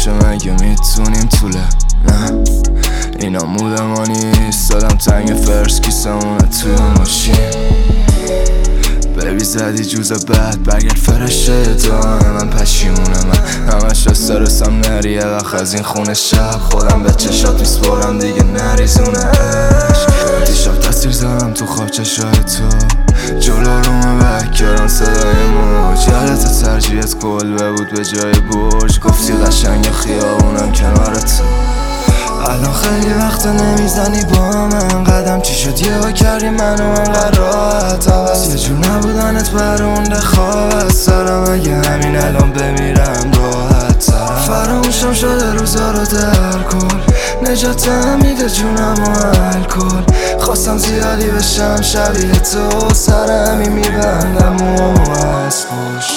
باشه مگه میتونیم طوله؟ نه اینا مود ما نیست. دادم تنگ فرس کیسمونه توی ماشین. بیبی زدی جوز بعد برگرد فرشه دانه من پشیمونه. من همش استرسم نری یه وقت از این خونه شب خودم به چشات میسپرم دیگه نریزونه عشق. دیشب تصویر زدم تو خواب چشای تو جلو رومه بکران صدای موج. یادت ترجیحت کلبه بود به جای برج. گفتی قشنگ خیابونم کنار تو. الان خیلی وقتا نمیزنی با من قدم. چی شد یهو کردی منو انقدر راحت عوض؟ یه جور نبودنت برونده خواب از سرم. اگه همین الان بمیرم راحت ترم. فراموشم شده روزا رو در کل. نجاتم میده جونم و الکل. خواستم زیادی بشم شبیه تو. سرمی میبندم و از خوش.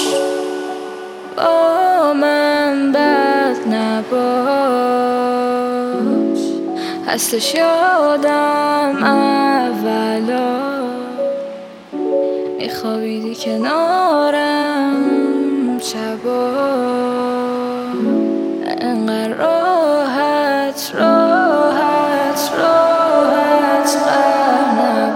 با من بد نباش هستش یادم اولا. میخوابیدی کنارم شبا انقدر راحت راحت راحت غم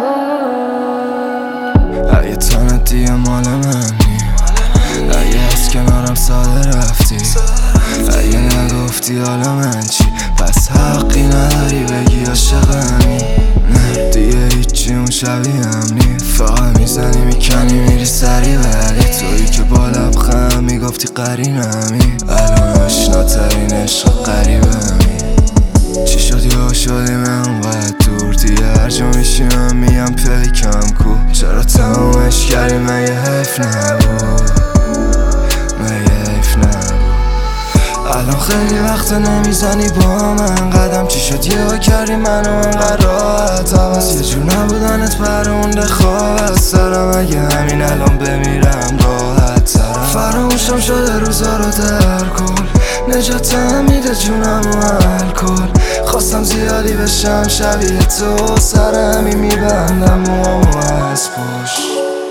نباش. اگه تنت دیگه مال منی، اگه از کنارم ساده رفتی، اگه نگفتی حالا من چی، پس حقی نداری بگی عاشقمی. نه دیگه هیچی اون شبیه هم نی. فقط میزنی میکنی میری سری. ولی تویی که با لبخند میگفتی قرینمی. الان آشناترین عشق قریبمی. چی شد یا شدی من باید دور دیگه. هر جا میشینم میگم پیکم کو. چرا تمامش کردی مگه حیف نبود؟ مگه حیف نبود؟ الان خیلی وقتا نمیزنی با من قدم. چی شد یهو کردی منو انقدر راحت عوض؟ یه جور نبودنت برونده خواب از سرم. اگه همین الان بمیرم راحت ترم. فراموشم شده روزا رو در کل. نجاتم میده جونم و الکل. خواستم زیادی بشم شبیه تو. سرمی میبندم و از پشت.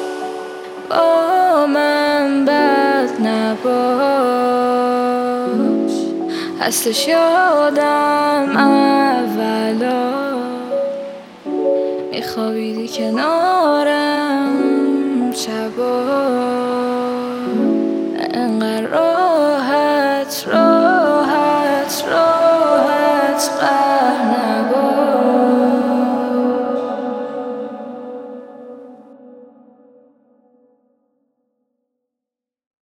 با من بد نباش هستش یادم اولا. میخوابیدی کنارم شبا انقدر راحت راحت